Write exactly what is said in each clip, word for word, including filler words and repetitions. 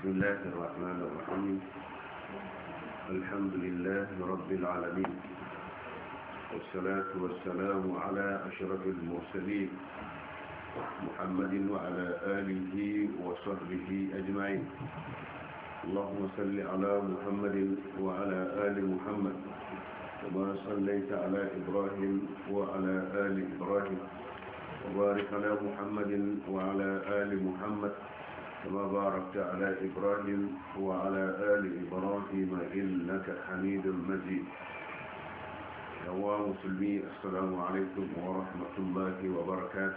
بسم الله الرحمن الرحيم. الحمد لله رب العالمين، والصلاة والسلام على أشرف المرسلين محمد وعلى آله وصحبه أجمعين. اللهم صل على محمد وعلى آل محمد كما صليت على إبراهيم وعلى آل إبراهيم، وبارك على محمد وعلى آل محمد كما باركت على إبراهيم وعلى آل إبراهيم إنك حميد مجيد. يا مسلمين، السلام عليكم ورحمة الله وبركاته.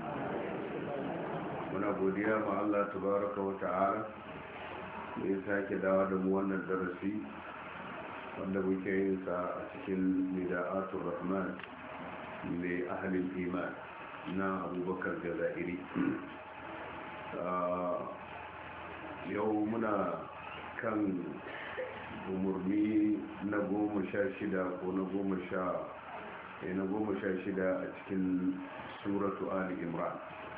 muna godiya ma Allah tabaraka wa ta'ala da ya sake dawo da mu wannan darasi wanda muke yin sa a cikin nida'atul rahman li ahli iman na Abubakar Jazairi. Yau muna kan umarni na goma sha shida ko na goma sha na goma sha shida a cikin suratu Ali Imran.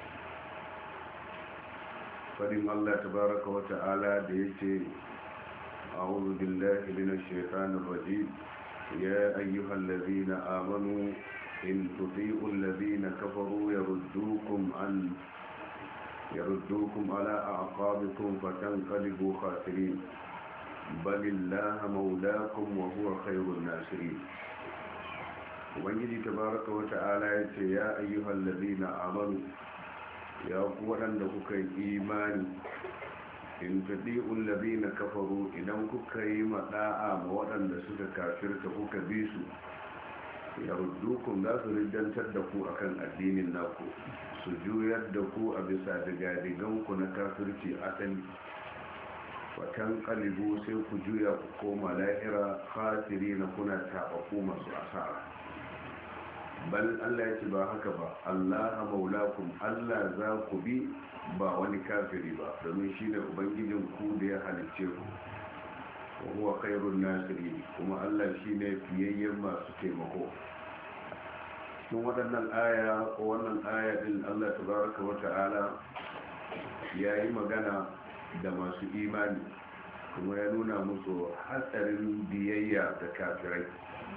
fadin Allah tabaraka wa ta'ala da yace a'udhu billahi minash shaitanir rajim ya ayyuhallazina amanu in tuti'u allazina kafaru yaruddukum an yaruddukum ala a'qabikum fatanqalibu khasirin balillaha mawlaakum wa huwa khayrun nasirin. ubangiji tabaraka wa ta'ala yace ya ayyuhallazina amanu, ya ku waɗanda kuka yi imani, in tadi'ul ladina kafaru, idan kuka yi mada'a ma waɗanda suka kafirta kuka bi su, yaruddukum, za su riddantar da ku akan addinin naku, su juyar da ku a bisa digadigan ku na kafirci asali, watan kalibu, sai ku juya ku koma lahira khasiri na kuna taɓaku masu asara. bal Allah ya ce ba haka ba, Allah maulakum, Allah za ku bi ba wani kafiri ba, domin shi ne ubangijin ku da ya halicce ku, wa huwa khairun nasiri, kuma Allah shi ne fiyayyen masu taimako. cikin waɗannan aya ko wannan aya din Allah tabaraka wa ta'ala ya yi magana da masu imani, kuma ya nuna musu hatsarin biyayya da kafirai.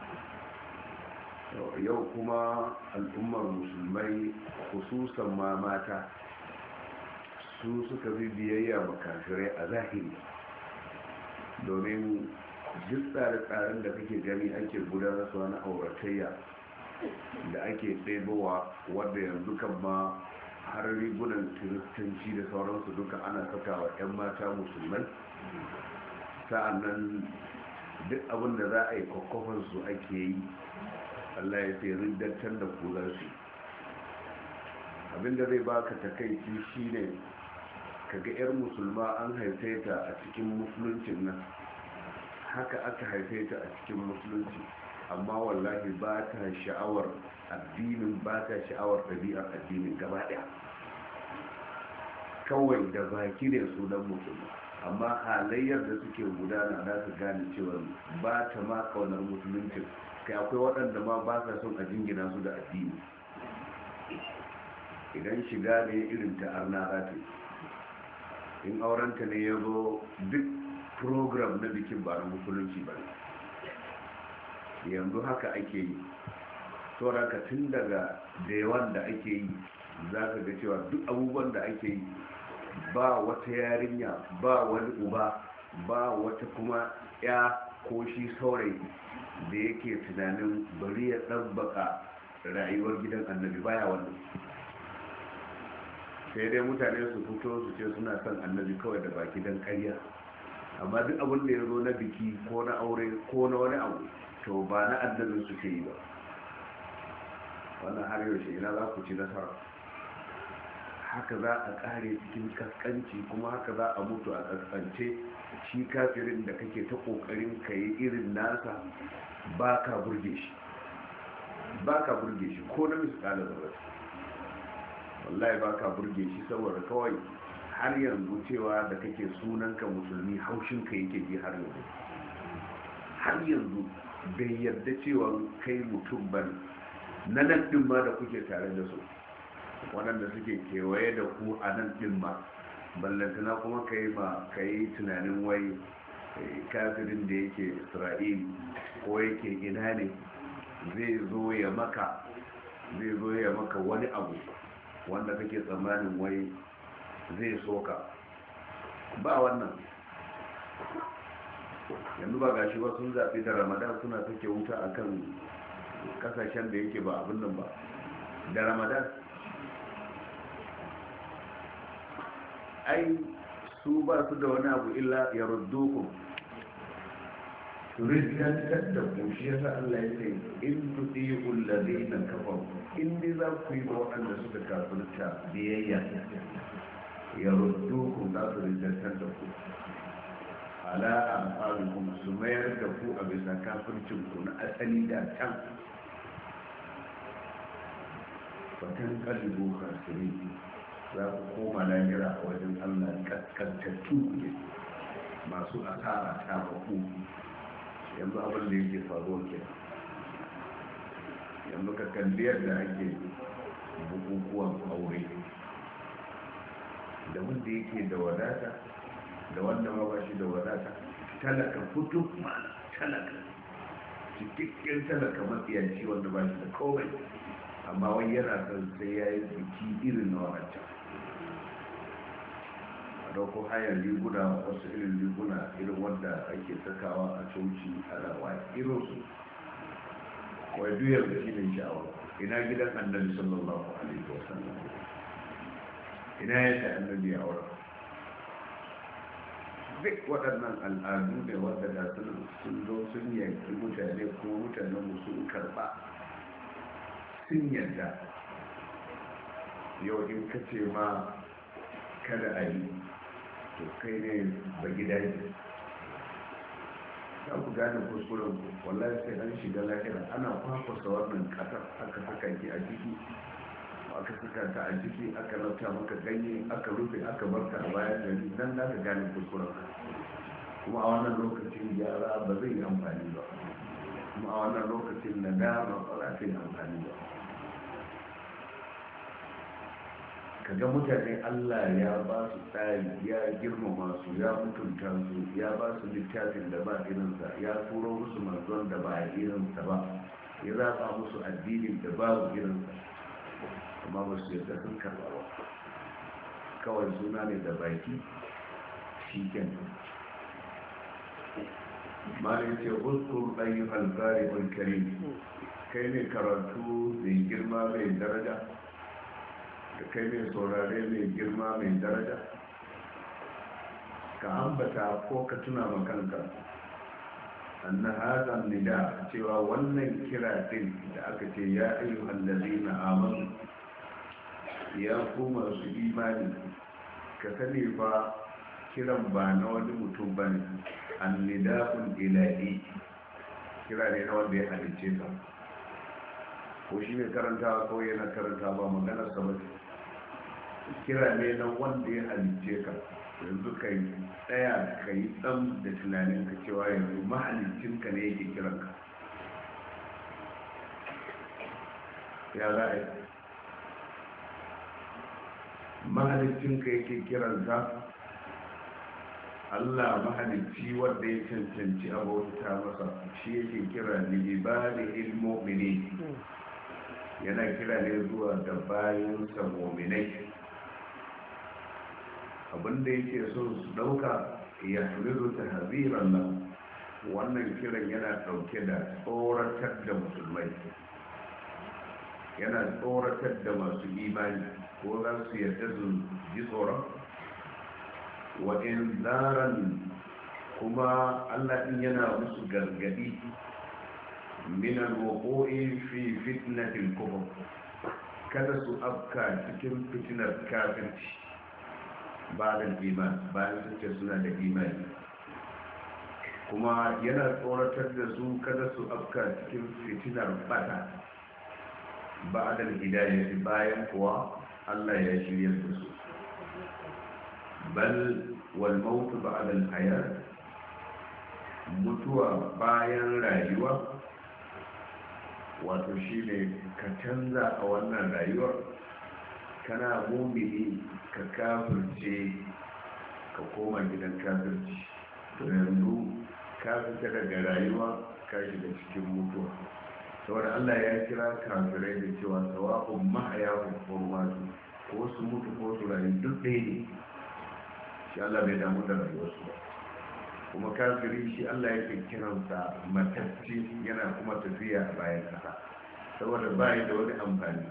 yau kuma al'ummar musulmai, khususan ma mata, su suka bi biyayya makafirai a zahiri, domin duk tsare-tsaren da kake gani ake gudanarwa na auratayya da ake tsebowa, wadda yanzu kan ma har rigunan kiristanci da sauransu duka ana sakawa 'yan mata musulmai. sa'annan duk abin da za a yi kwakwafansu ake yi, Allah ya ce riddantar da ku za su. abinda zai baka takaici shine kaga yar musulma an haife ta a cikin musuluncin nan, haka aka haife ta a cikin musulunci, amma wallahi ba ta sha'awar addinin, ba ta sha'awar ɗabi'ar addinin gaba ɗaya, kawai da baki ne sunan musulma, amma halayyar da suke gudana za su gane cewa ba ta ma kaunar musuluncin. kai akwai waɗanda ma ba sa son a jingina su da addini. idan shiga ne irin ta arna za ta in aurenta ne ya zo, duk program na bikin ba na musulunci ba ne. yanzu haka ake yi, sauraka tun daga da yawan da ake yi za ka ga cewa duk abubuwan da ake yi, ba wata yarinya, ba wani uba, ba wata kuma ya ko shi saurayi da yake tunanin bari ya ɗabbaka rayuwar gidan annabi, baya wannan. sai dai mutane su fito su ce suna son annabi kawai da baki don ƙarya, amma duk abin da ya zo na biki ko na aure ko na wani abu, to ba na annabin suke yi ba. wannan har yaushe ina za ku ci nasara? haka za a ƙare cikin kaskanci, kuma haka za a mutu a kaskance. shi kafirin da kake ta ƙoƙarin ka yi irin nasa, ba ka burge shi, ba ka burge shi ko na misƙala zarar, wallahi ba ka burge shi, saboda kawai har yanzu cewa da kake sunanka musulmi haushinka yake ji har yanzu. har yanzu bai yarda cewa kai mutum ba ne. na nan ɗin ma da kuke tare da su, waɗanda suke kewaye da ku a nan ɗin ma, ballantana kuma ka yi ma ka yi tunanin wai kafirin da yake isra'il ko yake ina ne zai zo ya maka zai zo ya maka wani abu wanda kake tsammanin wai zai soka ba wannan. yanzu ba gashi ba sun zaɓi da ramadan suna take wuta akan kasashen da yake ba abin nan ba da ramadan. ai su ba su da wani abu illa ya ruddukum rijjantar da ku. shi yasa Allah ya ce in tudi'ul ladina kafaru, in dai za ku yi waɗanda suka kafirta biyayya ya ruddukum za su rijjantar da ku ala amfanikum, su mayar da ku a bisa kafircin ku na asali da can. fatan kalibu khasirin, za ku koma lahira a wajen Allah kaskantattu ne, masu asara ta baku. yanzu abin da yake faruwa ke yanzu ka kalli yadda ake bukukuwan aure, da wanda yake da wadata da wanda ma ba shi da wadata, talaka fito mana talaka cikakken talaka matsiyanci wanda ba shi da komai, amma wani yana son sai ya yi biki irin na wancan. a dauko hayar riguna, wasu irin riguna irin wanda ake sakawa a coci ana waye irin su wai duyar da shi ne sha'awa. ina gidan annabi sallallahu alaihi wasallam, ina yadda annabi ya aura. duk waɗannan al'adu ne wanda da sun zo sun yanki mutane ko mutanen sun karɓa sun yadda. yau in ka ce ma kada a yi, to kai ne ba gida ne. za ku gane kuskuren ku, wallahi sai an shiga lahira ana kwakwasa wannan ƙasar aka saka ki a ciki, aka saka ta a ciki, aka lauta maka ganye, aka rufe, aka barka a bayan gari, nan za ka gane kuskuren ka. kuma a wannan lokacin gyara ba zai yi amfani ba, kuma a wannan lokacin nadama ba za ta yi amfani ba. kaga mutane Allah ya ba su tsari, ya girmama su, ya mutunta su, ya ba su littafin da ba irinsa, ya turo musu manzon da ba irinsa ba, ya zaɓa musu addinin da babu irinsa, amma ba su yadda sun karɓa ba. kawai suna ne da baki shi ken. malin ce uskur ayyuhal barihul karim, kai ne karatu mai girma mai daraja, da kai mai saurare mai girma mai daraja, ka ambata ko ka tuna makanka anna hadha nida, cewa wannan kira din da aka ce ya ayyuhal ladina amanu, ya ku masu imani, ka sani fa kiran ba na wani mutum bane, annida'ul ilahi, kira ne na wanda ya halicce ka. ko shi ne karanta ko yana karanta ba maganar sa bace, kira ne na wanda ya halicce ka. yanzu ka yi tsaya ka yi tsam da tunanin ka cewa yanzu mahalicinka ne yake kiranka. ya za a yi mahalicinka yake kiranka? Allah mahalicci wanda ya cancanci abauta masa shi yake kira libadihil mu'minin, yana kira ne zuwa da bayansa mu'minai. abinda yake so su dauka ya hamilu ta haziran nan, wannan kiran yana dauke da tsoratar da musulmai, yana tsoratar da masu imani, ko za su yarda su ji tsoron. wa in zaran, kuma Allah din yana musu gargadi min al-wuqu'i fi fitnatil kufr, kada su afka cikin fitinar kafirci ba da iman, bayan sun ce suna da imani. kuma yana tsoratar da su kada su afka cikin fitinar bata ba da hidayah, bayan kuwa Allah ya shirya da su. bal wal maut ba'da al hayat, mutuwa bayan rayuwa, wato shine ka canza a wannan rayuwar, kana mumini ka kafirce gidan kafirci to yanzu ka fita daga rayuwa ka shiga cikin mutuwa. saboda Allah ya kira kafirai da cewa sawa'un mahayahum ko matu, ko su mutu ko su rayu duk ɗaya ne. shi Allah bai damu da rayuwarsu ba. kuma kafiri shi Allah yake kiransa matacci, yana kuma tafiya a bayan ƙasa saboda bai da wani amfani.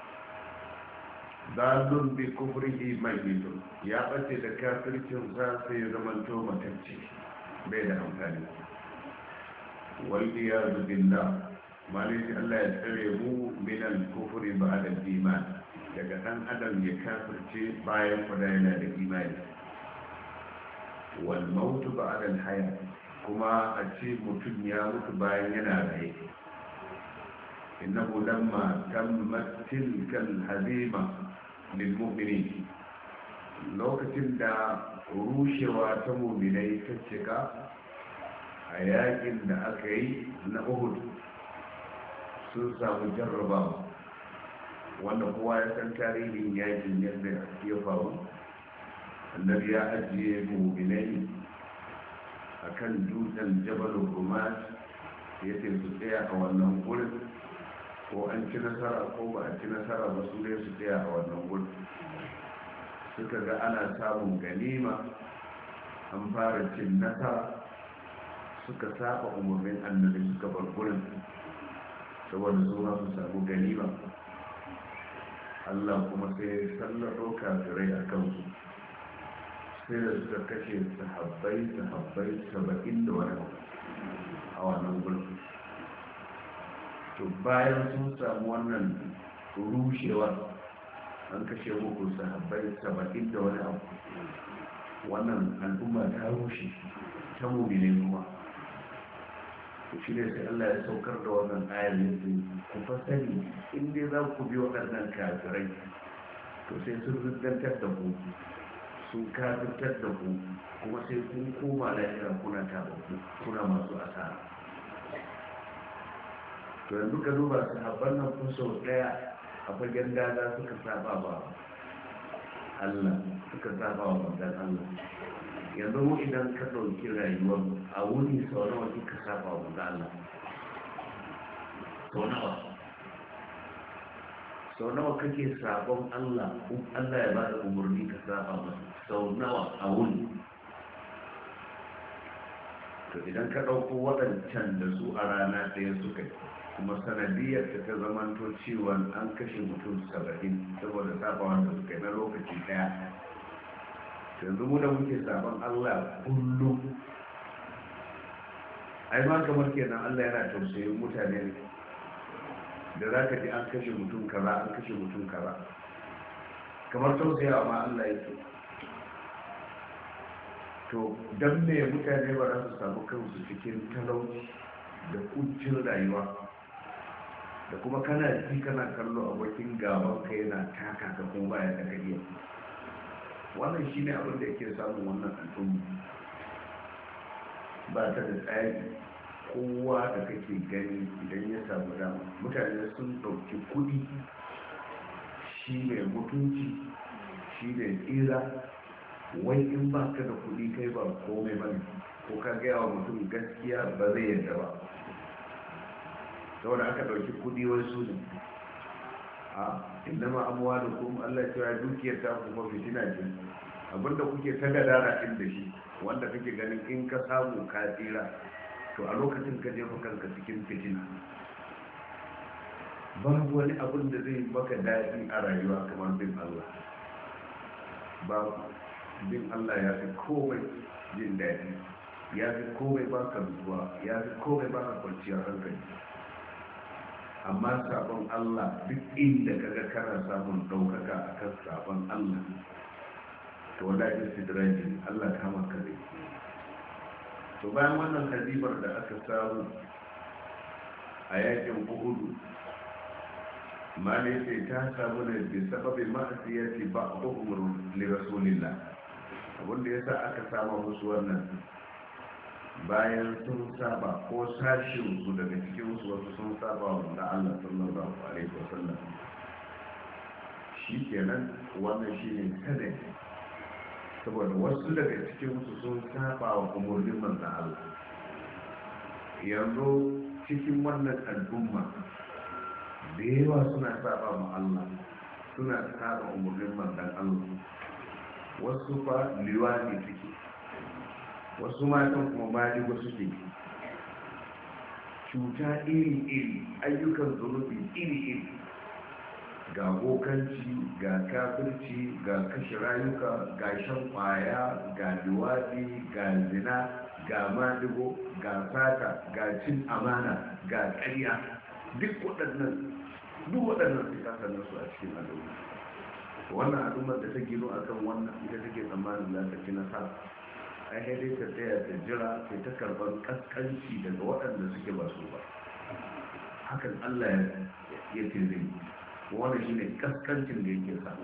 zalun bi kufrihi mayyitun, ya bace da kafircin sa sai ya zamanto matacci, bai da amfani. wal iyadu billah, malai Allah ya tsare mu min al kufri ba'da al iman, daga dan adam ya kafirce bayan kwada yana da imani. wal mautu ba'da al hayat, kuma a ce mutum ya mutu bayan yana raye. innahu lamma tammat tilka al hazima lil mu'minin, lokacin da rushewa ta mu'minai ta cika a yakin da aka yi na Uhud, sun samu jarrabawa wanda kowa ya san tarihin yakin yadda ya faru. annabi ya ajiye mu'minai a kan dutsen jabalin rumat, ya ce su tsaya a wannan gurin, ko an ci nasara ko ba a ci nasara ba su ne su tsaya a wannan gurin. suka ga ana samun ganima, an fara cin nasara, suka saba umarnin annabi suka bar gurin saboda su ma su samu ganima. Allah kuma sai sallaro kafirai a kansu, sai da suka kashe sahabbai sahabbai saba'in da wani a wannan gulfi. to bayan sun samu wannan rushewar, an kashe muku sahabbai saba'in da wani abu, wannan al'umma ta rushe ta mumine kuma. to shi ne sai Allah ya saukar da wannan ayar yanzu, ku fasani in dai za ku bi waɗannan kafirai to sai sun riddantar da ku, sun kafirtar da ku, kuma sai kun koma lahira kuna tabbaku, kuna masu asara. to yanzu ka duba sahabban nan kun sau daya a fagen dada suka saba ba Allah, suka saba wa manzon Allah. yanzu mu idan ka ɗauki rayuwar a wuni sau nawa suka saba wa manzon Allah? sau nawa sau nawa kake sabon Allah, Allah ya ba da umarni ka saba masa sau nawa a wuni? to idan ka ɗauko waɗancan da su a rana ɗaya suka yi, kuma sanadiyar ta ta zamanto ciwon an kashe mutum saba'in saboda sabawa da suka yi na lokaci ɗaya. yanzu mu da muke sabon Allah kullum, ai ma kamar kenan Allah yana tausayin mutane da za ka ji an kashe mutum kaza an kashe mutum kaza, kamar tausayawa ma Allah yake. to don me mutane ba za su samu kansu cikin talauci da kuncin rayuwa, da kuma kana ji kana kallo abokin gaban ka yana taka ka kuma baya da kariya? wannan shi ne abin da yake samun wannan al'umma, ba ta da tsari. kowa da kake gani idan ya samu dama, mutane sun ɗauki kuɗi shi ne mutunci, shi ne tsira. wai in ba ka da kuɗi kai ba komai ba ne, ko ka gaya wa mutum gaskiya ba zai yadda ba, saboda aka ɗauki kuɗi wai su ne a inda ma amuwa da kuma Allah cewa dukiyar ta kuma fitina ce, abinda kuke ta gadara ɗin da shi, wanda kake ganin in ka samu ka tsira, to a lokacin ka jefa kanka cikin fitina. babu wani abin da zai maka daɗi a rayuwa kamar bin Allah. babu bin Allah ya fi komai jin daɗi, ya fi komai baka nutsuwa, ya fi komai baka kwanciyar hankali. amma sabon Allah, duk inda kaga kana samun ɗaukaka a kan sabon Allah, to wallahi sidraji Allah kama ka zai. to bayan wannan hadibar da aka samu a yakin Uhud, malai sai ta samu ne bi sababi ma'asiyati ba'dhum li rasulillah, wanda yasa aka samu musu wannan bayan sun saba, ko sashin su daga cikin su wasu sun saba wa Allah sallallahu alaihi wasallam. shikenan wannan shine sanadi saboda wasu daga cikinsu sun saba wa umarnin manzan Allah. Yanzu cikin wannan al'umma da yawa suna saba ma Allah, suna saba umarnin manzan Allah. Wasu fa liwani suke, wasu matan kuma maligo suke, cuta iri-iri, ayyukan zunubi iri-iri, ga bokanci, ga kafirci, ga kashe rayuka, ga shan kwaya, ga liwadi, ga zina, ga maligo, ga sata, ga cin amana, ga ƙarya. Duk waɗannan duk waɗannan su kasanar su a cikin al'umma. Wannan al'ummar da ta gino a kan wannan ita take tsammanin za ta ci nasara, ai dai ta tsaya ta jira sai ta karɓar kaskanci daga waɗanda suke ba su ba. Hakan Allah ya ce zai wannan shine kaskancin da yake sa.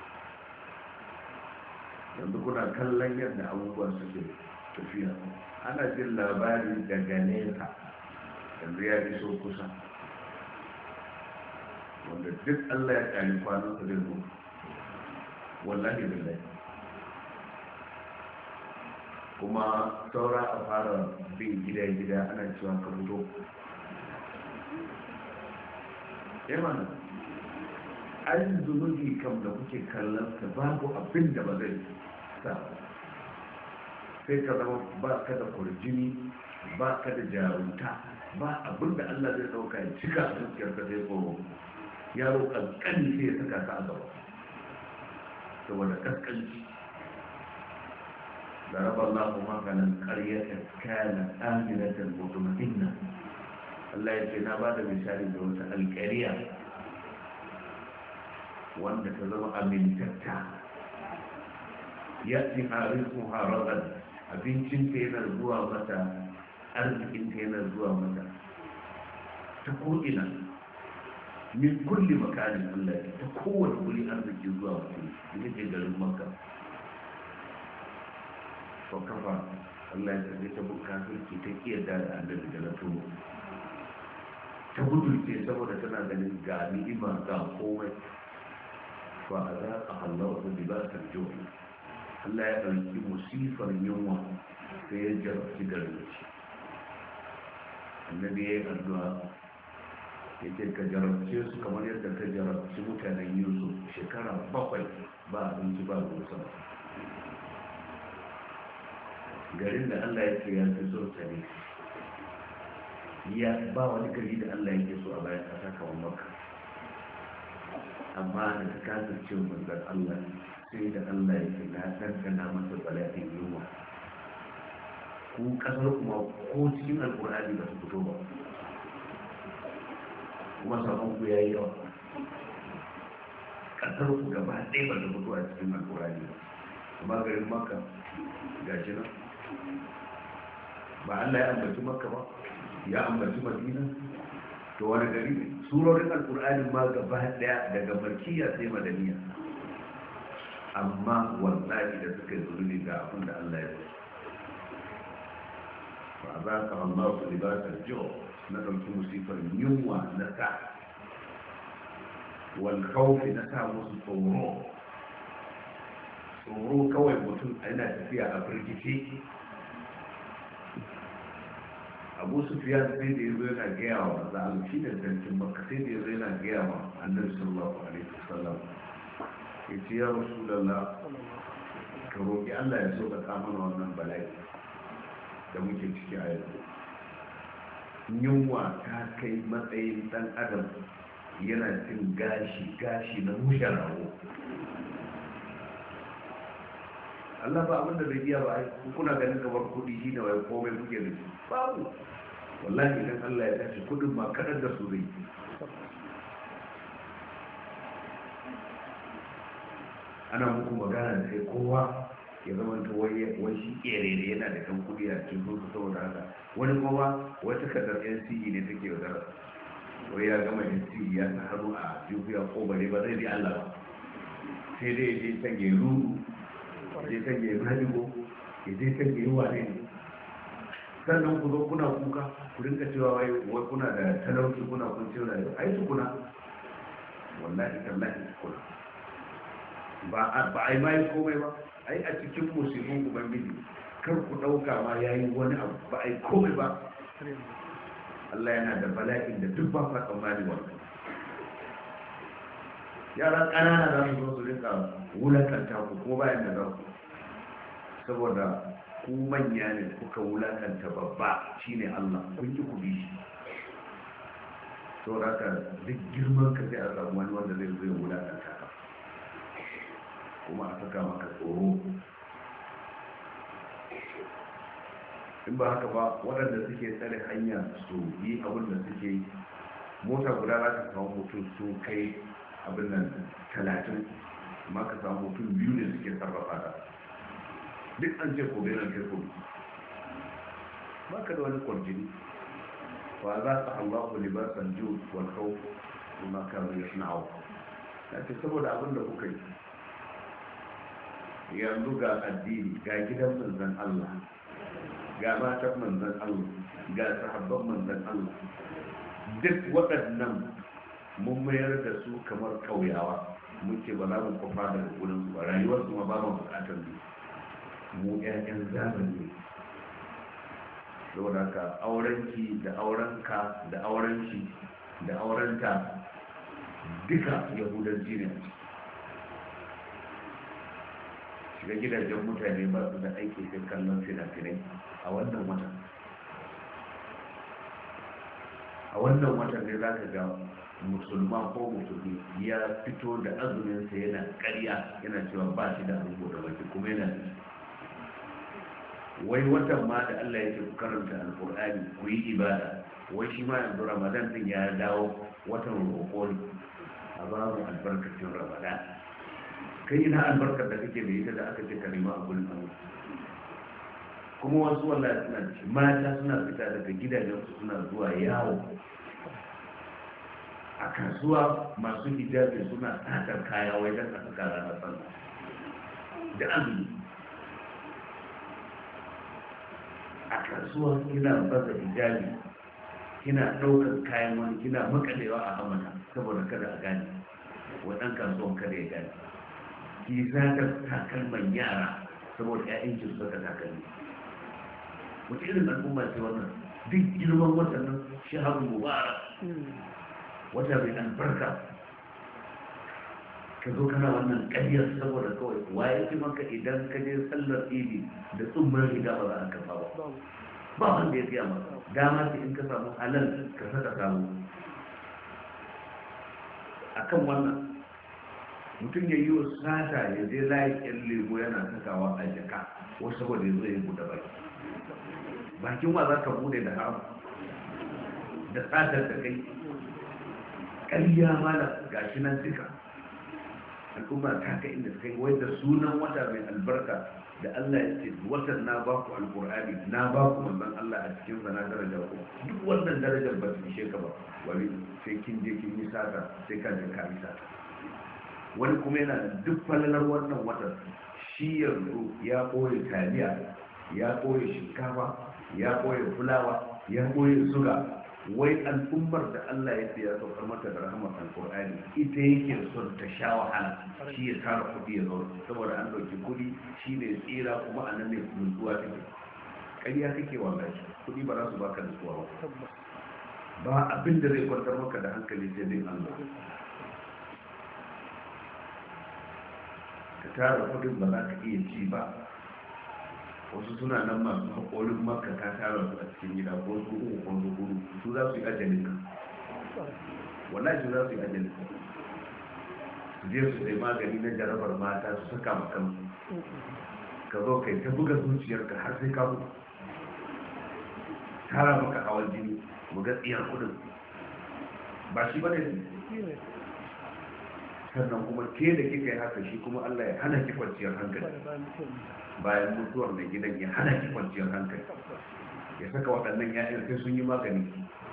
Yanzu kuna kallon yadda abubuwa suke tafiya, ana jin labari daga nesa yanzu ya iso kusa, wanda duk Allah ya ƙari kwanan su zai zo, wallahi billahi. Kuma saura a fara bin gida-gida ana cewa ka fito. Yaman an zunubi kam da kuke kallon ka babu abin da ba zai sa, sai ka zama ba ka da kurjini, ba ka da jarunta, ba abin da Allah zai dauka ya cika a zuciyar ka sai tsoro. Yaro kankani sai ya saka ka a gaba saboda kaskanci. da raba Allah maganin ƙaryata kana aminatan mutuma'inna. Allah ya ce na ba da misali da wata alƙariya wanda ta zama amintatta, ya ci harikun hararar, abincinta yana zuwa mata, arzikinta yana zuwa mata ta ko'ina, min kulli makanin Allah, ta kowane kuli arziki zuwa mutum da ke garin Makka. to kafa Allah ya tafi ta bukatun ta kiyarda da annabi da na tuwo, ta gudulce saboda tana ganin ga ni'ima ga komai. fa a za a hallawa da libatar jiwa, Allah ya ɗauki musifar yunwa sai ya jarabci gargaci. annabi ya yi addu'a ya ce ka jarabce su kamar yadda ka jarabci mutanen yusuf shekara bakwai ba abinci ba ruwa sama. garin da Allah ya ce ya fi so tare, ya ba wani gari da Allah yake so a bayan kasa kamar Makka. amma da ta kasar cewa manzan Allah sai da Allah ya ce na ɗanɗana masa bala'in yunwa. ku kasar kuma ko cikin alkur'ani ba su fito ba, kuma sabon ku ya yi yawa. kasar ku gaba ɗaya ba ta fito a cikin alkur'ani ba, amma garin Makka ga shi nan ba Allah ya ambaci Makka ba, ya ambaci Madina. to wani gari surorin alkur'ani ma gaba daya daga Makkiya sai Madaniya, amma wallahi da suka yi zurni ga abin da Allah ya yi. ba za ka Allah su libatar jiho na ɗauki musifar yunwa na sa, wal khawfi na sa musu tsoro tsoro kawai mutum yana tafiya a firgice. abu sufiyan sai da yazo yana gaya wa zalun shi da sarkin Makka, sai da yazo yana gaya wa annabi sallallahu alaihi wasallam, ya ce ya rasulullah ka roƙi Allah ya so ka kama wannan bala'i da muke ciki a yanzu. yunwa ta kai matsayin dan adam yana cin gashi gashi na mushe rago. Allah ba abinda bai iya ba, kuna ganin kamar kudi shi da wai komai kuke da shi babu. wallahi idan Allah ya tashi kudin ma kadar da su zai. ana muku magana sai kowa ya zama ta wai shi kere ne yana da kan kudi a cikin su saboda haka. wani kuma wata kadar N C E ne take yaudara, wai ya gama N C E ya ta hannu a jufiya ko bare ba zai bi Allah ba, sai dai ya je ta geru ya kan yi hadigo ya je kan yi wane ne. sannan ku zo kuna kuka ku rinka cewa wai wai kuna da talauci kuna kuncin rayuwa. ai su kuna wallahi tallahi kuna ba ba ai mai komai ba. ai a cikin musulmin ubangiji kar ku ɗauka ma ya yi wani abu ba a yi komai ba. Allah yana da bala'in da duk ba fa tsammani wannan. Yaran ƙanana za su zo su rinka wulakanta ku kuma bayan da za ku, saboda ku manya ne kuka wulakanta babba shine Allah, kun ki ku bi shi. Saboda haka duk girman ka sai a samu wani wanda zai zo ya wulakanta ka kuma a saka maka tsoro. In ba haka ba waɗanda suke tsare hanya su yi abin da suke yi, mota guda za ka samu mutum su kai abin nan talatin, amma ka samu mutum biyu ne suke sarrafa ta. Duk an ce kobe nan kai kobe ba ka da wani kwarjini. wa za ka Allahu libasan jud wal khawf bima kanu yasna'u. Yace saboda abin da kuka yi yanzu ga addini, ga gidan manzon Allah, ga matan manzan Allah, ga sahabban manzan Allah, duk waɗannan mun mayar da su kamar kauyawa. Muke ba za mu kwafa da wurin su ba, rayuwar su ma ba mu bukatar su, mu ƴaƴan zamani. Saboda haka aurenki da aurenka da aurenki da aurenta duka yahudanci ne. Shiga gidajen mutane ba su da aiki sai kallon fina-finai a wannan watan. A wannan watan ne za ka ga musulma ko musulmi ya fito da azuminsa yana karya, yana cewa ba shi da abubuwa da baki kuma yana da wai watan ma da Allah yake ku karanta alkur'ani ku yi ibada, wai shi ma yanzu ramadan din ya dawo watan roƙo ne a babu albarkacin ramadan. kai ina albarkar da kake da ita da aka ce ka nema a gurin Allah? Kuma wasu wallahi suna da shi, mata suna fita daga gidajensu suna zuwa yawo a kasuwa, masu hijabi suna takar kaya wajen a saka ranar sallah da azumi. A kasuwa kina baza hijabi, kina ɗaukar kayan wani, kina makalewa a hamata saboda kada a gane, waɗan kasuwan kada ya gane. Ki zagar takalman yara saboda ƴaƴan ki su saka takalmi. Wace irin al'umma ce wannan? Duk girman waɗannan shaharun mubarak, wata mai albarka, ka zo kana wannan ƙaryar saboda kawai waye ce maka idan ka je sallar idi da tsumman riga ba za a kafa ba? Ba wanda ya fiya maka dama ce in ka samu halal ka saka samu. Akan wannan mutum ya yi wa sata ya je layin yan lemo yana sakawa a jaka wasu saboda ya zo ya buɗe baki. Bakin wa za ka buɗe da haram da satar da kai? Ƙarya mana gashi nan duka al'umma ta kai inda kai wai da sunan wata mai albarka da Allah ya ce watan na ba ku alƙur'ani, na ba ku manzon Allah a cikin sana daraja ku. Duk wannan darajar ba su ishe ka ba, wani sai kin je kin yi sata, sai ka je ka yi sata. Wani kuma yana duk falalar wannan watan shi yanzu ya ɓoye taliya, ya ɓoye shinkafa, ya ɓoye fulawa, ya ɓoye suga. Wai al'ummar da Allah ya ce ya saukar mata da rahama alƙur'ani ita yake son ta sha wahala, shi ya tara kuɗi ya zaune saboda an ɗauki kuɗi shi ne tsira, kuma a nan ne nutsuwa take. ƙarya kake wallahi, kuɗi ba za su baka nutsuwa ba. Ba abin da zai kwantar maka da hankali sai dai Allah. Ka tara kuɗin ba za ka iya ci ba. Wasu suna nan masu haƙorin maka ka tara su a cikin gida ko su uku ko su hudu, su za su yi ajalin ka. Wallahi su za su yi ajalin ka. Su je su sai magani na jarabar mata su saka makan ka zo kai ta buga zuciyarka har sai ka mutu. Tara maka hawan jini, mu ga tsiyar kudin ba shi ba ne. Sannan kuma ke da kika yi haka, shi kuma Allah ya hana ki kwanciyar hankali bayan mutuwar mai gidan, ya hana ki kwanciyar hankali, ya saka waɗannan ya'yan sai sun yi magani.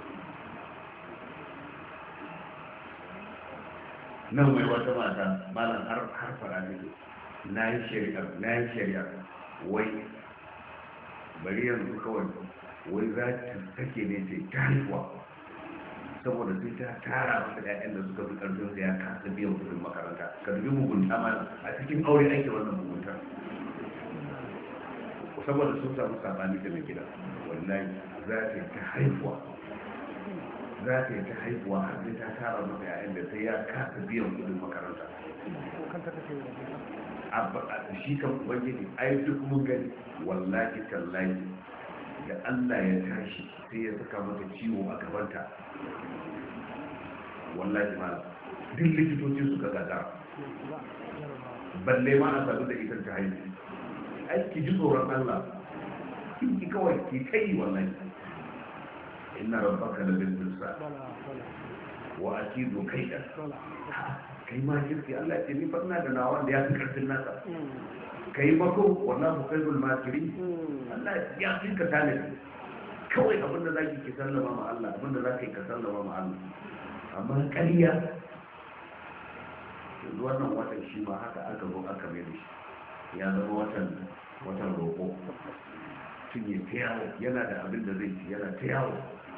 Nan mai wata mata malam har har fara ne, na yi shari'ar na yi shari'ar wai bari yanzu kawai wai za ta take ne ta haihuwa saboda sai ta tara masa ƴaƴan da suka fi ƙarfin sa ya kasa biyan kuɗin makaranta. Ka dubi mugunta ma a cikin aure ake wannan mugunta. saboda sun samu sabani da mai gida wallahi za ta yi ta haifuwa za ta yi ta haifuwa har sai ta tara masa yayin da sai ya kasa biyan kudin makaranta shi kan ubangiji ai duk mun gani wallahi tallahi da Allah ya tashi sai ya saka mata ciwo a gabanta wallahi ma duk likitoci suka gaza balle ma a sadu da ita ta haihu ai ki ji tsoron Allah ki kawai ki kai wallahi inna rabbaka la bil mirsad wa akidu kaida kai ma kirki Allah ce ni fa ina da nawa da ya fi karfin nasa kai mako wallahu khairul makirin Allah ya fi ka tane kawai abin da zaki ki sallama ma Allah abin da zaka yi ka sallama ma Allah amma ƙarya yanzu wannan watan shi ma haka aka zo aka mai da shi ya zama watan watan roƙo tun ya ta yawo yana da abin da zai ci yana ta yawo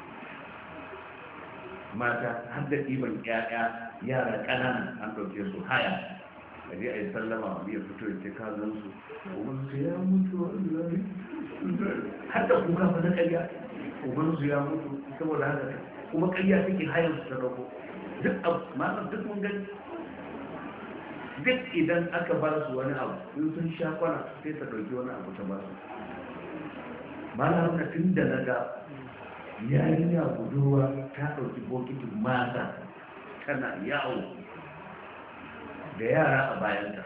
mata har da ɗiban ƴaƴa yara ƙanana an ɗauke su haya a je a yi sallama a biya fito ya ce kazan su uban su ya mutu wallahi har da kuka fa na ƙarya uban su ya mutu saboda haka kuma ƙarya take hayan su ta ɗauko duk abu malam duk mun gani duk idan aka ba su wani abu in sun sha kwana sai ta ɗauki wani abu ta ba su malam na tun da na ga yarinya budurwa ta ɗauki bokitin mata tana yawo da yara a bayanta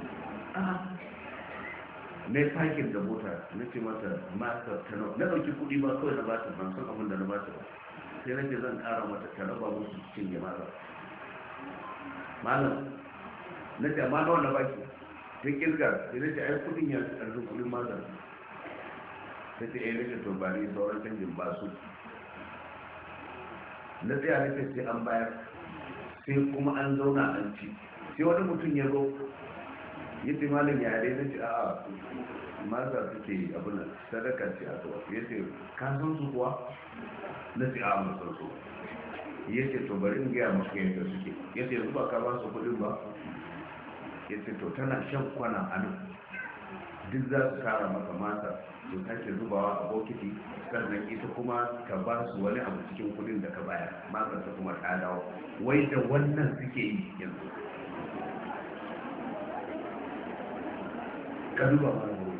na fakin da mota na ce mata mata ta nau na ɗauki kuɗi ba kawai na bata ban san abin da na bata ba sai nake zan ƙara mata ta raba musu cikin mata malam na ce amma nawa na baki ta kirga sai na ce ai kuɗin ya ƙarfin kuɗin mata ta ce ai nake to bari sauran canjin ba su na tsaya nake sai an bayar sai kuma an zauna an ci sai wani mutum ya zo ya ce malam ya dai na ce a'a maza suke abin da sadaka ce a zuwa ya ce ka san su kuwa na ce a'a musan su ya ce to bari in gaya maka yadda suke ya ce yanzu ba ka ba su kuɗin ba ya ce to tana shan kwana a nan duk za su kara maka mata su sake zubawa a bokiti sannan ita kuma ka ba su wani abu cikin kudin da ka bayar matsarsa kuma ta dawo wai da wannan suke yi yanzu ka duba mana wuri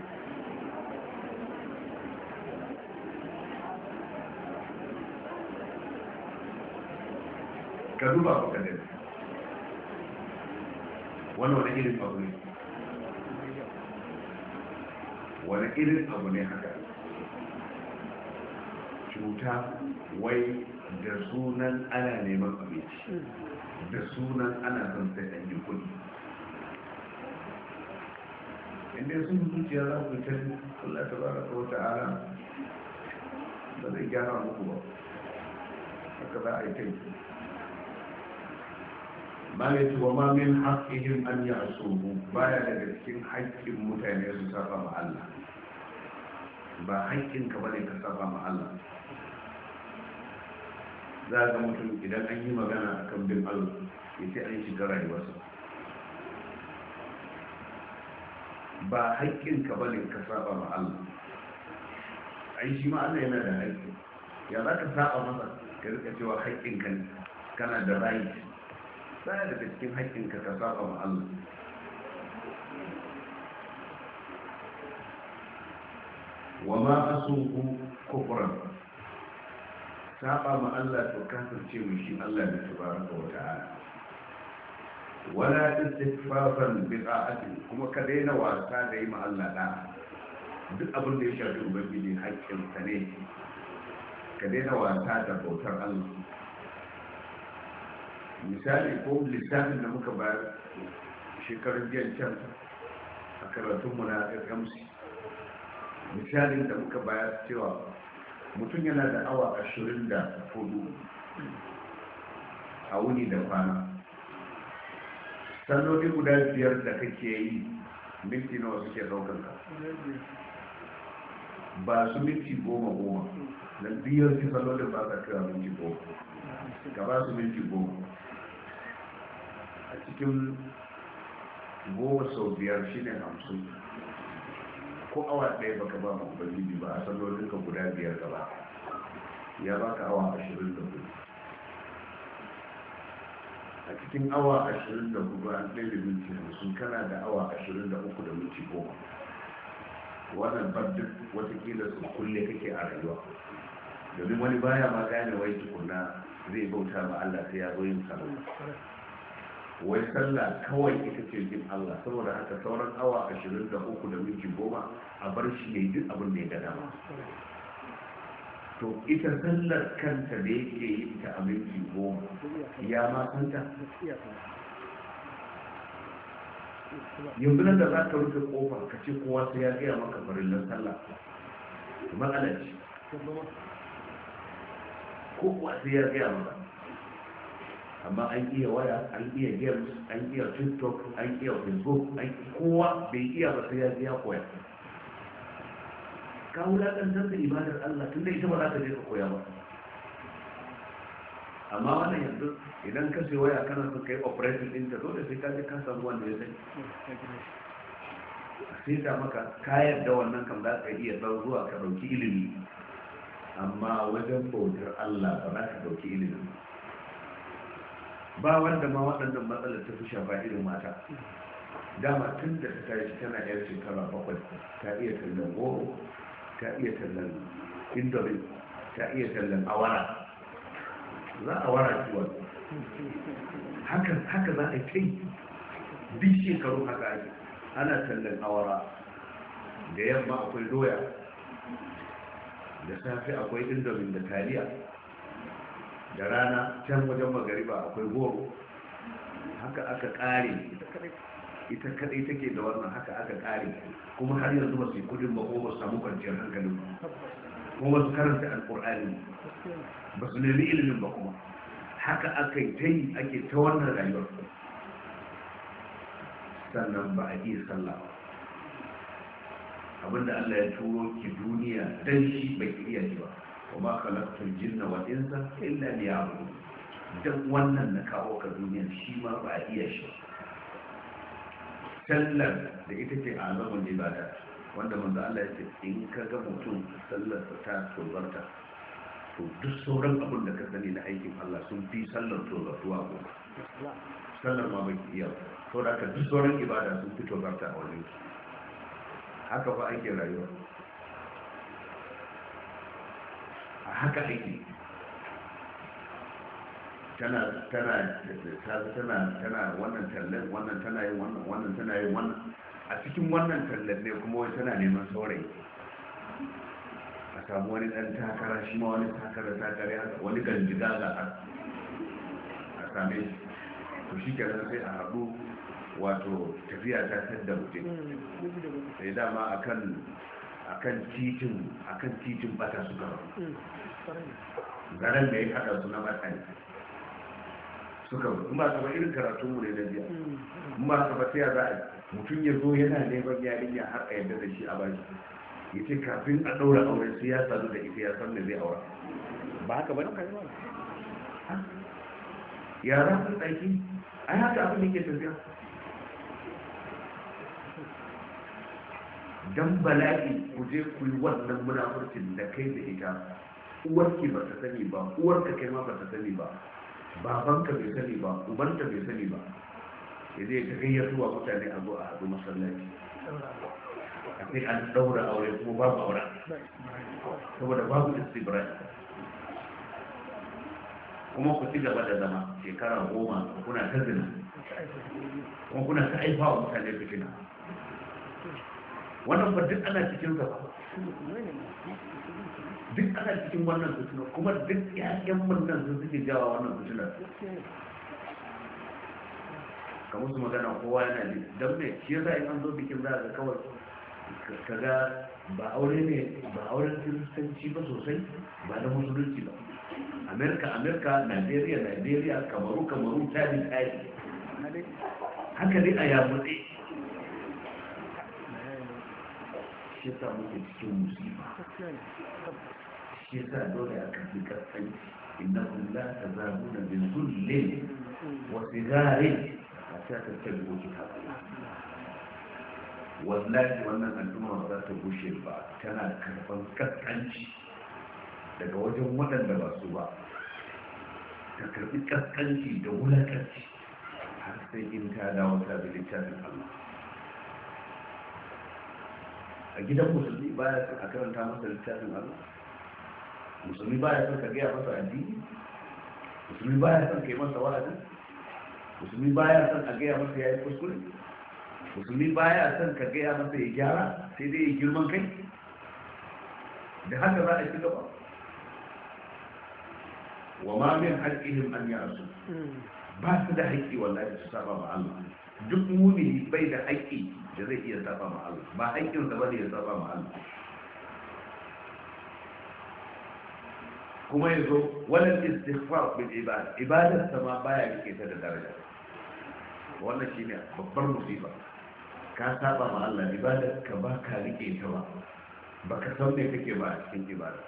ka duba ku kadai wani wani irin abu ne wani irin abu ne haka cuta wai da sunan ana neman abinci da sunan ana son sai an yi kudi inda sun zuciya za ku ta Allah ta bara ta wata ala ba zai gyara muku ba haka za a yi kai ma ya ci wa ma min haƙƙihim an yi asubu baya daga cikin haƙƙin mutane su saba ma Allah ba haƙƙinka ba ne ka saba ma Allah za ga mutum idan an yi magana a kan bin Allah ya ce an shiga rayuwarsa ba haƙƙinka ba ne ka saba ma Allah ai shi ma Allah yana da haƙƙi ya za ka saba masa ka rika cewa haƙƙinka ne kana da right baya daga cikin haƙƙinka ka saba ma Allah wa ma asuhu kufran saba ma Allah to kafirce mu shi Allah ne tabaraka wa ta'ala wala istikfafan bi ta'ati kuma ka daina wasa da yi ma Allah da duk abin da ya shafi ubangiji haƙƙin sa ne ka daina wasa da bautar Allah misali ko lissafin da muka bayar shekarun jiya can a karatunmu na F M C misalin da muka bayar cewa mutum yana da awa ashirin da hudu a wuni da kwana salloli guda biyar da kake yi minti nawa suke daukar ka ba su minti goma goma na biyar su sallolin ba ka kira minti goma ka ba su minti goma a cikin goma sau biyar shi ne hamsin ko awa ɗaya baka ba mu ubangiji ba a sallolinka guda biyar gaba ya baka awa ashirin da hudu. A cikin awa ashirin da hudu an ɗaya da minti hamsin kana da awa ashirin da uku da minti goma. Wannan ba duk watakila su kulle kake a rayuwa, domin wani baya ma gane wai tukuna zai bauta ma Allah sai ya zo yin sallah. Wai sallah kawai ita ce jin Allah, saboda haka sauran awa ashirin da uku da minti goma a bar shi ya yi duk abin da ya ga dama. To ita sallar kanta da yake yi ta a minti goma ya ma kanta. Yanzu nan da za ka rufe kofa ka ce kowa sai ya gaya maka farillan sallah, matsala ce. Ko kuwa sai ya gaya maka, amma an iya waya, an iya games, an iya tiktok, an iya facebook, an kowa bai iya ba sai ya ji ya koya. Ka wulaƙantar da ibadar Allah tun da ita ba za ka je ka koya ba. Amma wannan yanzu idan ka sai waya kana son kai operating ɗinta dole sai ka je ka samu wanda ya sani. Sai ta maka kayar da wannan kam za ka iya ɗau zuwa ka ɗauki ilimi, amma wajen bautar Allah ba za ka ɗauki ilimi ba. Wanda ma waɗannan matsalar ta fi shafa irin mata. Dama tun da ta tashi tana yar shekara bakwai ta iya tallan goro, ta iya tallan indomi, ta iya tallan awara. Za a wara ciwon haka haka za a kai duk shekaru haka ake ana tallan awara. Da yamma akwai doya, da safe akwai indomi da taliya, da rana can wajen magariba akwai goro. Haka aka kare, ita kadai take da wannan, haka aka kare. Kuma har yanzu ba su yi kudin ba ko ba su samu kwanciyar hankalin ba, kuma ba su karanta alkur'ani ba, su nemi ilimin ba. Kuma haka aka yi ta yi ake ta wannan rayuwar, sannan ba a iya sallah ba. Abinda Allah ya turo ki duniya dan shi bai iya ji ba. Wa ma khalaqtul jinna wal insa illa liya'budun. Dan wannan na kawo ka duniya shi ma ba a iya shi. Sallar da ita ce azamun ibada, wanda manzo Allah ya ce in ka ga mutum sallar ta tsobarta, to duk sauran abin da ka sani na aikin Allah sun fi sallar tsobartuwa ko sallar ma bai iya. To da ka duk sauran ibada sun fi tsobarta a wajen ki. Haka fa ake rayuwa, a haka ake. tana tana tana tana wannan tallan, wannan tana yin wannan, wannan tana yin wannan. A cikin wannan tallan ne kuma wani tana neman saurayi. A samu wani dan takara, shi ma wani takara takara, wani ganjiga ga a same shi. To shi kenan sai a haɗu, wato tafiya ta tadda mutum. Sai dama akan akan titin akan titin bata su gaba. Garan da ya haɗa su na bata ne suka in ba ka ba irin karatun mu ne na jiya. In ba ka ba sai za a mutum ya zo yana neman yarinya har a yadda da shi a baki, ya ce kafin a ɗaura aure sai ya sadu da ita ya san da zai aura. Ba haka ba ne? Yara sun tsaki, ai haka abin yake tafiya. Dan bala'i ku je ku yi wannan munafurcin da kai da ita. Uwarki ba ta sani ba, uwarka kai ma ba ta sani ba, babanka bai sani ba, ubanta bai sani ba. Ya zai ta gayyar zuwa mutane a zo a haɗu masallaci, a sai an ɗaura aure kuma babu aure, saboda babu istibra. Kuma ku ci gaba da zama shekara goma kuna ta zina, kuma kuna ta aifa wa mutane fitina. Wannan ba duk ana cikin sa, duk ana cikin wannan fitina, kuma duk ƴaƴan mun nan sun suke jawa wannan fitina. Ka musu magana kowa yana ji, don me shi yasa in an zo bikin za ka kawai kaga ba aure ne, ba auren kiristanci ba sosai, ba da musulunci ba. Amerika Amerika, Najeriya Najeriya, Kamaru Kamaru, Tadi Tadi, haka dai a yamutse. Shi yasa muke cikin musiba, shi yasa dole a kafi kasance. Innakum la tazabuna bin zullin wa sigarin hatta tattabi'u kitabullah. wallahi wannan al'umma za ta bushe ba tana karban kaskanci daga wajen waɗanda ba su ba, ta karbi kaskanci da wulakanci har sai in ta dawo ta bi littafin Allah. A gidan musulmi baya son a karanta masa littafin Allah, musulmi baya son ka gaya masa addini, musulmi baya son kai masa wa'azi, musulmi baya son a gaya masa yayi kuskure, musulmi baya son ka gaya masa ya gyara, sai dai ya girman kai. Da haka za a ci gaba. Wa ma min haqqihim an ya'su, ba su da haƙƙi wallahi su saba ma Allah. Duk mumini bai da haƙƙi da zai iya saba ma Allah, ba haƙƙinsa ba ne ya saba ma Allah. Kuma ya zo wannan istighfar bil ibada, ibadar sa ma baya rike ta da daraja. Wannan shine babbar musiba. Ka saba ma Allah, ibadar ka ba ka rike ta ba, baka san me kake ba a cikin ibada.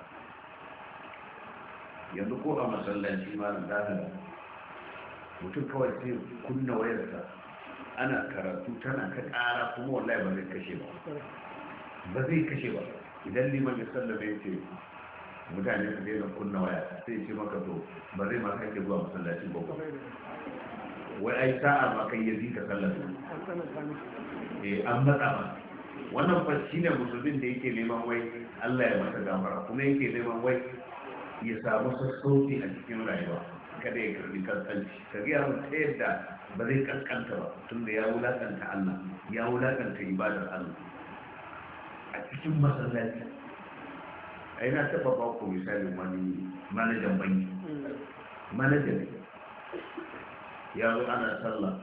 Yanzu ko a masallaci ma da mutum kawai sai kunna wayarsa ana karatu tana ta ƙara kuma wallahi ba zai kashe ba ba zai kashe ba idan liman ya sallame ya ce mutane su daina kunna waya sai ce maka to ba zai ma sake zuwa masallaci ba wai ai sa'a ma kai ya zika sallar eh an matsa ma wannan fa shine musulmin da yake neman wai Allah ya masa gafara kuma yake neman wai ya samu sassauci a cikin rayuwa, kada ya karbi kaskanci. Ka gaya mu ta yadda ba zai kaskanta ba tunda ya wulakanta Allah, ya wulakanta ibadar Allah a cikin masallaci. Ai na taba ba ku misalin wani manajan banki, manajan ya zo ana sallah,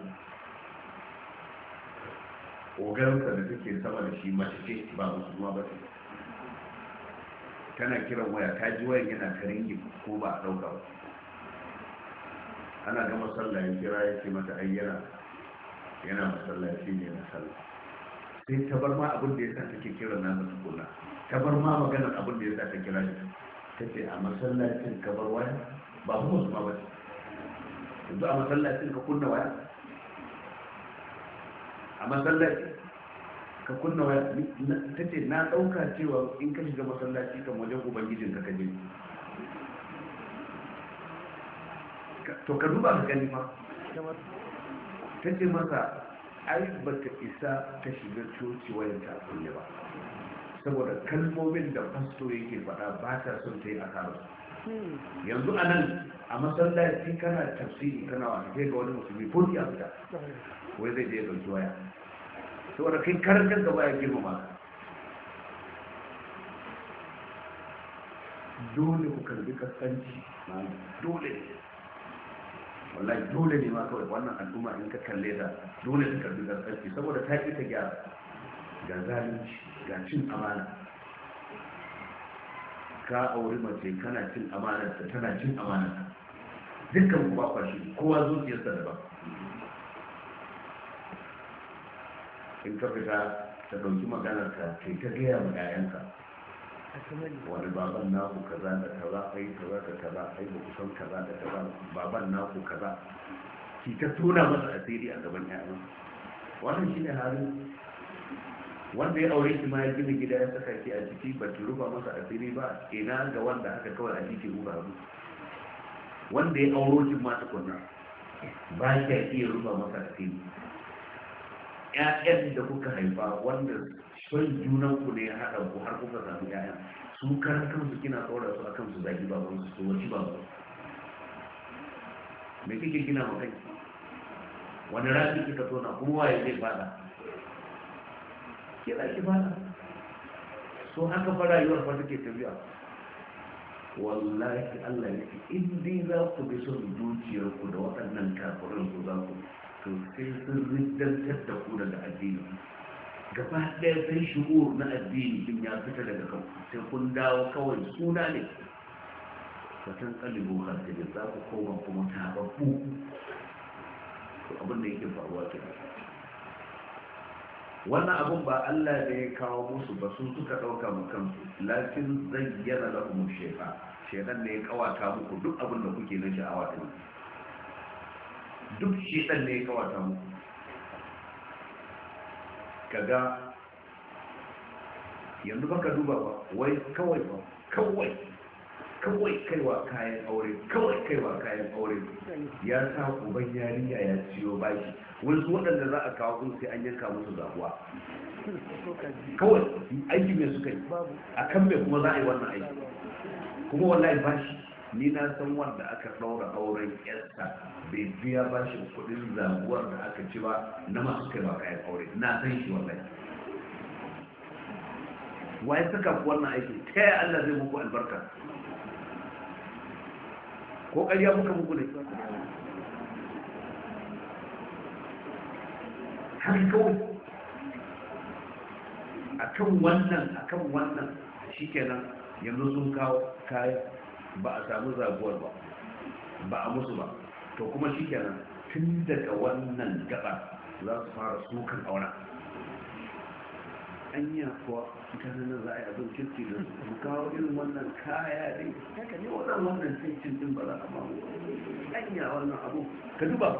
ogarsa da take sama da shi mace ce ba musulma ba ce, tana kiran waya, ta ji wayan yana karingi ko ba a ɗauka ba. Ana gama sallah ya kira ya ce mata ayyana yana masallaci ne na sallah. Sai ta bar ma abin da ya sa take kira na masu kula, ta bar ma maganar abin da ya sa ta kira shi, ta ce a masallacin ka bar waya ba mu musu ma ba ce, yanzu a masallacin ka kunna waya, a masallaci ka kunna waya. Ta ce na ɗauka cewa in ka shiga masallaci kan wajen ubangijin ka kaje, to ka duba ka gani ma. Ta ce masa ai ba ta isa ta shiga coci wayan ta kulle ba, saboda kalmomin da fasto yake faɗa ba ta son ta yi a karo. Yanzu a nan a masallaci kana tafsiri kana wani sai ga wani musulmi ko ya fita wai zai je ya ɗauki waya, saboda kai karan kanka baya girmama. Dole ku karbi kaskanci, dole wallahi dole ne ma kawai wannan al'umma in ka kalle ta dole ta karbi kaskanci, saboda ta ki ta gyara, ga zalunci ga cin amana. Ka auri mace kana cin amanar ta, tana cin amanar, dukkan ku ba kwashi, kowa zuciyarsa daban. In ka fita ta ɗauki maganar ka kai ta gaya wa ƴaƴanka wani baban naku kaza da kaza ai kaza da kaza ai ba ku san kaza da kaza baban naku kaza, ki ta tona masa asiri a gaban ƴaƴan. Wannan shine halin wanda ya aure shi ma ya gina gida ya saka ki a ciki ba ki rufa masa asiri ba, ina ga wanda aka kawai a jiki rufa abu. Wanda ya auro shi ma tukunna ba ki iya rufa masa asiri. ƴaƴan da kuka haifa wanda son junan ku ne ya haɗa ku har kuka samu ƴaƴan, su karan kansu kina tsora su akan su zagi baban su su waci baban. Me kike gina ma kai? Wani rafi kika tona kuma waye zai fada? Ke za ki fada? So haka fa rayuwar fa take tafiya. Wallahi Allah ya ce in dai za ku bi son zuciyarku da waɗannan kafirin ku za ku to sai sun riddantar da ku daga addini gaba ɗaya, sai shigo na addini din ya fita daga kan sai kun dawo kawai suna ne. Fatan kalibu hankali za ku koma kuma tababbu. To abin da yake faruwa ke wannan abun ba Allah da ya kawo musu ba, su suka ɗauka mu kansu, lakin zayyana lahum shaytan shaytan ne ya kawata muku duk abin da kuke na sha'awa din, duk shaytan ne ya kawata muku. Kaga yanzu baka duba ba wai kawai ba kawai kawai kaiwa kayan aure kawai kaiwa kayan aure ya sa uban yarinya ya ciyo bashi wasu waɗanda za a kawo sun sai an yanka musu zabuwa kawai aiki mai suka yi a kan mai kuma za a yi wannan aiki kuma wallahi bashi ni na san wanda aka ɗaura auren yarsa bai biya bashin kuɗin zabuwar da aka ci ba na masu kaiwa kayan aure na san shi wallahi waye saka ku wannan aiki ta yaya Allah zai muku albarka ko ƙarya muka muku ne haka kawai akan wannan akan wannan shikenan yanzu sun kawo kaya ba a samu zaguwar ba ba a musu ba to kuma shikenan tun daga wannan gaba za su fara sukan aura anya kuwa mutane nan za a yi abin kirki da su kawo irin wannan kaya ne haka ne wannan wannan cincin din ba za a ba mu anya wannan abu ka duba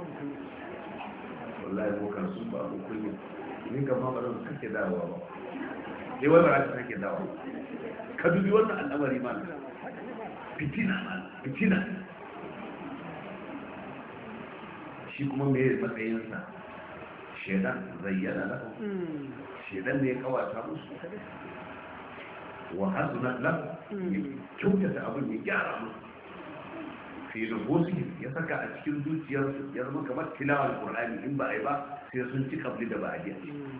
wallahi bokan sun ba mu kunya ni ga ma ba zan sake dawowa ba sai wai ba za ta sake dawowa ka dubi wannan al'amari ma fitina ma fitina shi kuma me matsayinsa shedan zayyana lahu shedan ne ya kawata musu wa hasuna lahu kyautata abin ya gyara musu fi nufusi ya saka a cikin zuciyarsu ya zama kamar tilawar qur'ani in ba a yi ba sai sun ci kabli da ba a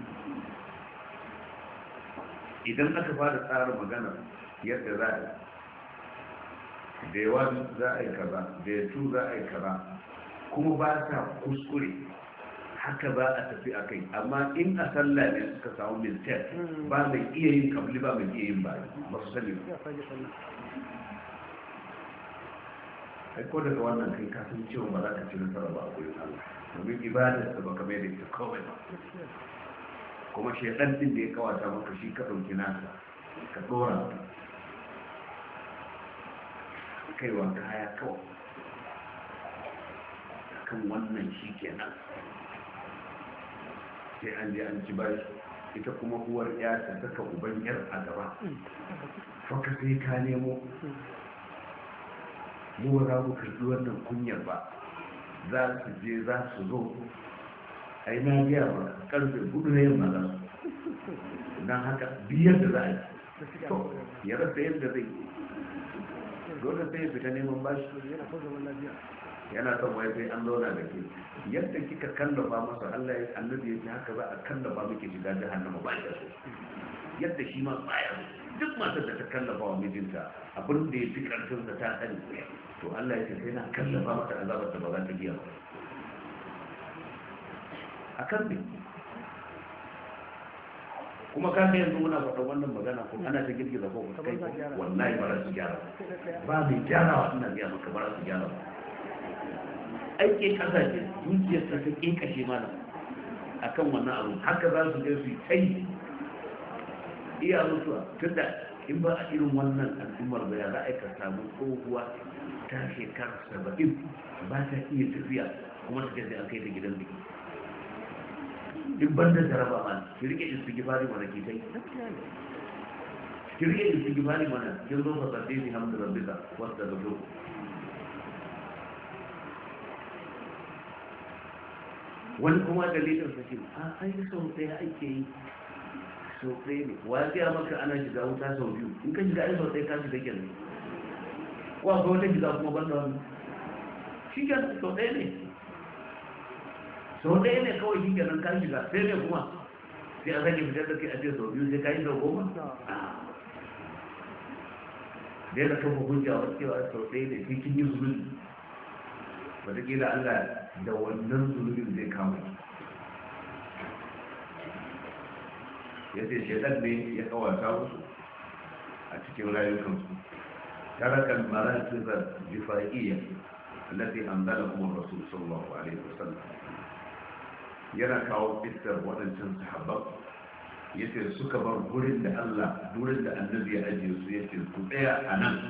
idan aka fara tsara magana yadda za a da yawa za a yi kaza da yatu za a yi kaza kuma ba ta kuskure haka ba a tafi a kai amma in a sallah ne suka samu mistake ba mai iya yin kabli ba mai iya yin ba ba su sani ba ko daga wannan kai kasan cewa ba za ka ci nasara ba a gurin Allah domin ibadar da baka mai da ita kawai ba kuma shaidan din da ya kawata maka shi ka ɗauki nasa ka ɗora kaiwa kaya kawai kan wannan shi kenan sai an je an ci bashi ita kuma uwar ya ta saka uban yar a gaba faka sai ka nemo mu za mu karɓi wannan kunyar ba za su je za su zo a yi na biya ba karfe hudu na yamma za su don haka biyar da za a yi to ya rasa yadda zai dole sai ya fita neman bashi yana son wai sai an zauna da ke yadda kika kallafa masa Allah ya annabi ya ce haka za a kallafa miki shiga jahannama ba ya so yadda shi ma baya duk matar da ta kallafa wa mijinta abin da ya fi karfin da ta sani to Allah ya ce sai na kallafa mata azabar da ba za ta biya ba akan ne kuma ka yanzu muna faɗa wannan magana ko ana ta girgiza ko kai wallahi ba za su gyara ba mai gyarawa ina biya maka ba za su gyara ba aike kasashe dukiyar ta ta kinkashe mana akan wannan abu haka za su je su kai iya mutuwa tunda in ba a irin wannan al'ummar da ya za a ka samu tsohuwa ta shekara saba'in ba ta iya tafiya kuma ta gaji an kai ta gidan biki in ban da jaraba ma ki rike istighfari mana ki kai ki rike istighfari mana kin zo fa sabbi bi hamdi rabbika wasta da zo wani kuma dalilin sa ce a ai sau ɗaya ake yi sau ɗaya ne wa ya maka ana shiga wuta sau biyu in ka shiga ai sau ɗaya ka shiga kenan ko akwai wata shiga kuma ban da wani shi kenan sau ɗaya ne sau ɗaya ne kawai shi kenan ka shiga sai ne kuma sai a sake fitar da kai a ce sau biyu sai ka yi sau goma dai da kafa hujja wa cewa sau ɗaya ne sai kin yi zunubi wataƙila Allah da wannan zunubin zai kama ya ce shaidan ne ya kawata musu a cikin rayukansu tarakan maratizar jifa'iyya التي أنزلهم الرسول صلى الله عليه وسلم yana kawo fitar waɗancan sahabban yace suka bar gurin da Allah gurin da annabi ya ajiye su yace ku tsaya a nan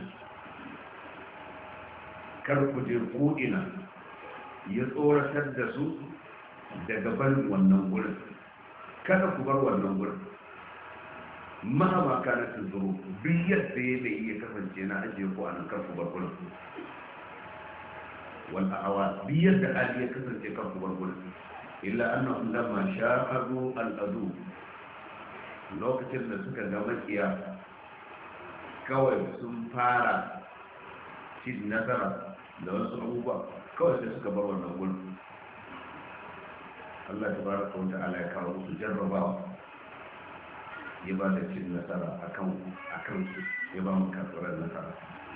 kar ku je ko ina ya tsoratar da su daga barin wannan gurin kada ku bar wannan gurin mahama kana tuzuru biyar da ya bai iya kasance na ajiye ko a nan karku barkuna wal awa biyar da hali ya kasance karku barkuna illa annahum lamma sha'abu al-adu lokacin da suka ga makiya kawai sun fara cin nasara da wasu abubuwa kawai sai suka bar wannan gurin Allah tabaraka wa ta'ala ya kawo musu jarrabawa ya ba da cin nasara akan akan su ya ba mu kafiran nasara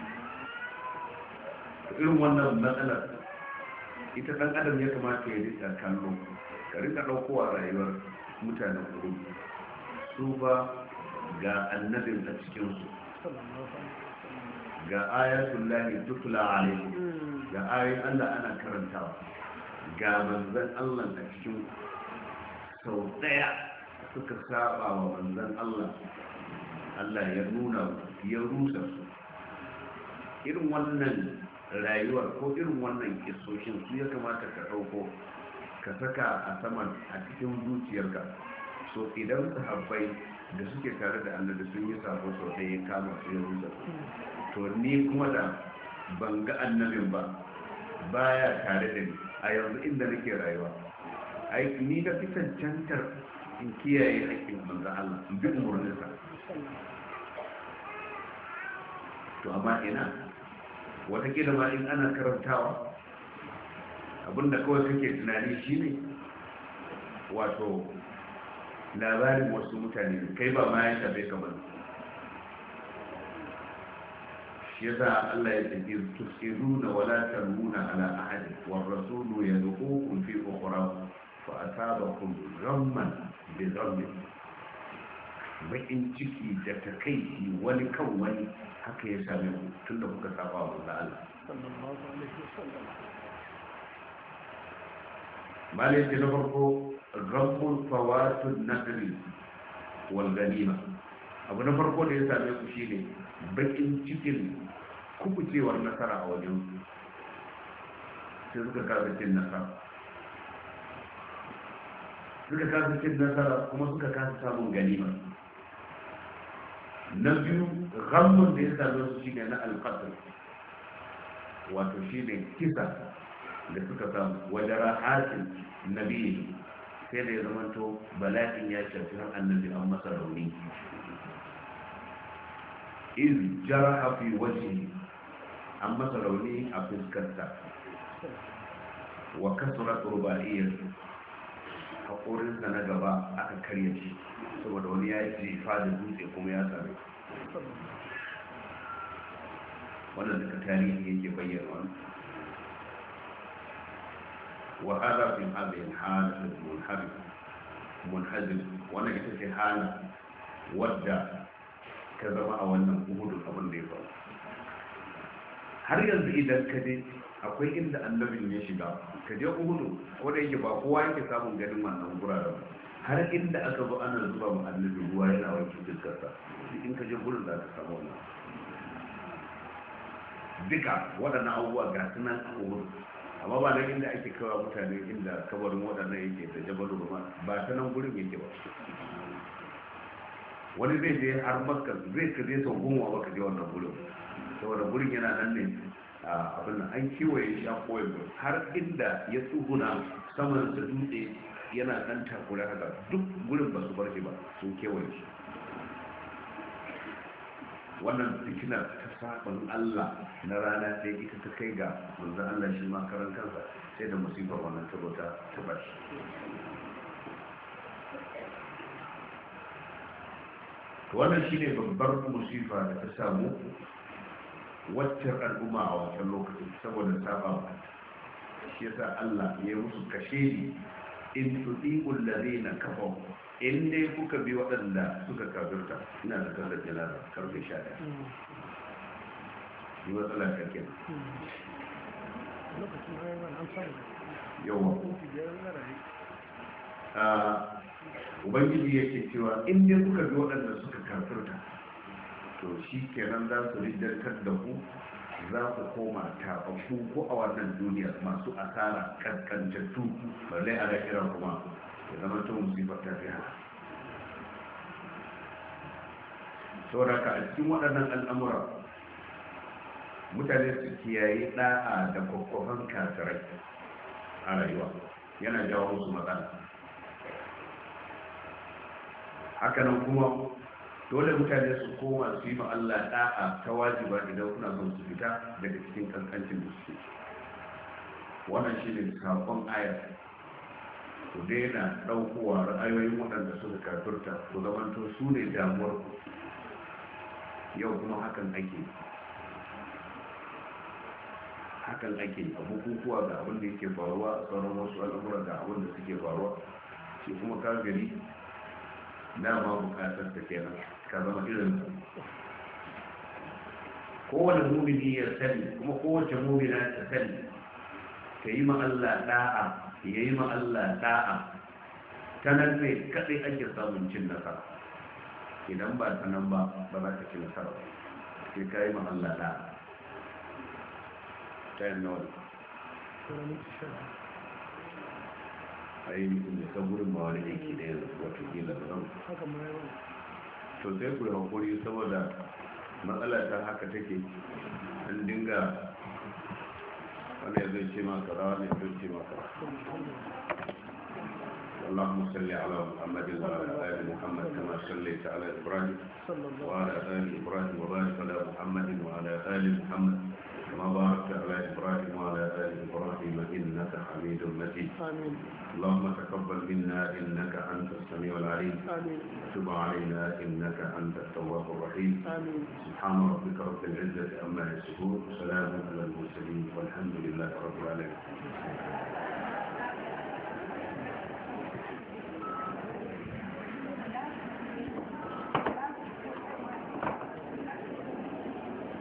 irin wannan matsalar ita dan adam ya kamata ya rika kallo ka rika daukowa rayuwar mutanen kudu su ba ga annabin a cikinsu ga ayatul lahi tutla alaihi ga ayoyin Allah ana karantawa ga manzon Allah a cikin sau daya suka saba wa manzon Allah Allah ya nuna ya rusa su irin wannan rayuwar ko irin wannan kisoshin su ya kamata ka dauko ka saka a saman a cikin zuciyarka so idan sahabbai da suke tare da annabi sun yi sabo sau ɗaya ya kama su ya rusa to ni kuma da ban ga annabin ba baya tare da ni a yanzu inda nake rayuwa ai ni da fi cancantar in kiyaye haƙƙin manzo Allah in bi umarninsa to amma ina watakila ma in ana karantawa abinda kawai kake tunani shine wato labarin wasu mutane kai ba ma ya shafe kamar shi yasa Allah ya ce tusiruna wala tarmuna ala ahad war rasulu yad'ukum fi ukhra fa asabakum ghamman bi dhanbi bakin ciki da takaici wani kan wani haka ya same ku tunda kuka saba wa Allah sallallahu alaihi wasallam malai ce na farko rabbul fawatun nasri wal ganima abu na farko da ya same ku shine bakin cikin kubucewar nasara a wajen sai suka kasa cin nasara suka kasa cin nasara kuma suka kasa samun ganima na biyu ghammun da ya same su shine na alqatl wato shine kisa da suka samu wajen rahatin nabi sai da ya zamanto bala'in ya shafi har annabi an masa rauni iz jaraha fi wajhi an masa rauni a fuskarsa wa kasurat rubaiyar haƙorinsa na gaba aka karya shi saboda wani ya jefa da dutse kuma ya same wannan duka tarihi yake bayyana wani وهذا في هذه الحالة المنحرف منحزم وانا ita حالة wadda ka zama a wannan uhudun abin da ya faru har yanzu idan ka je akwai inda annabin ya shiga ka je uhudu wanda yake ba kowa yake samun ganin wannan guraren har inda aka zo ana zuba ma annabi ruwa yana wanke fuskarsa in ka je gurin za ka samu wannan duka waɗannan abubuwa ga sunan a uhudu amma ba nan inda ake kawo mutane inda kabarin waɗannan yake da jabalu ba ba ta nan gurin yake ba wani zai je har makka zai ka je sau goma ba ka je wannan gurin saboda gurin yana nan ne a abin nan an kiwaye shi a koyar har inda ya tsuguna saman da dutse yana ɗan takura haka duk gurin ba su bar shi ba sun kewaye shi wannan fitinar ta saɓin Allah na rana sai ita ta kai ga manzan Allah shi ma karan kansa sai da musibar wannan tabota ta bashi wannan shi ne babbar musifa da ta samu waccan al'umma a wancan lokacin saboda saba ba shi yasa Allah ya musu kashe ni in tuɗi'ul ladina kafaru in dai kuka bi waɗanda suka kafirta ina da kallar jalala karfe sha ɗaya yi matsala ta ke yawa ubangiji yake cewa in dai kuka bi waɗanda suka kafirta to shi kenan za su riddantar da ku za ku koma tafafu ko a wannan duniya masu asara kaskantattu balle a lahirar kuma ya zama ta musifar ta fi haka saboda ka a cikin waɗannan al'amura mutane su kiyaye ɗa'a da kwakwafan kafirai a rayuwa yana jawo musu matsala. Hakanan kuma dole mutane su koma su yi ma Allah ɗa'a ta wajiba idan kuna son su fita daga cikin kankancin da suke. Wannan shi ne saƙon ayar. Ku daina ɗaukowa ra'ayoyin waɗanda suka kafirta ku zamanto su ne damuwar ku. Yau kuma hakan ake hakan ake a bukukuwa ga abin da yake faruwa a sauran wasu al'amura ga abin da suke faruwa, shi kuma ka gari dama bukatar ta kenan ka zama irin kowane mumini ya sani kuma kowace mumina ta sani ka yi ma Allah da'a ya yi ma Allah da'a ta nan ne kaɗai ake samun cin nasara. Idan ba ta nan ba ba za ka ci nasara ba, sai ka yi ma Allah da'a. Ta yin nawa a yi mutum da kan gudun mawa da yake da yanzu watakila da zan to sai ku yi haƙuri saboda matsala ta haka take an dinga wani ya zai ce maka rawa ne zai ce maka اللهم صل على محمد وعلى آل محمد كما صليت على إبراهيم وعلى آل إبراهيم وبارك على محمد وعلى آل محمد كما باركت على إبراهيم وعلى آل إبراهيم إنك حميد مجيد. آمين. اللهم تقبل منا إنك أنت السميع العليم. آمين. وتب علينا إنك أنت التواب الرحيم. آمين. سبحان ربك رب العزة عما يصفون وسلام على المرسلين والحمد لله رب العالمين.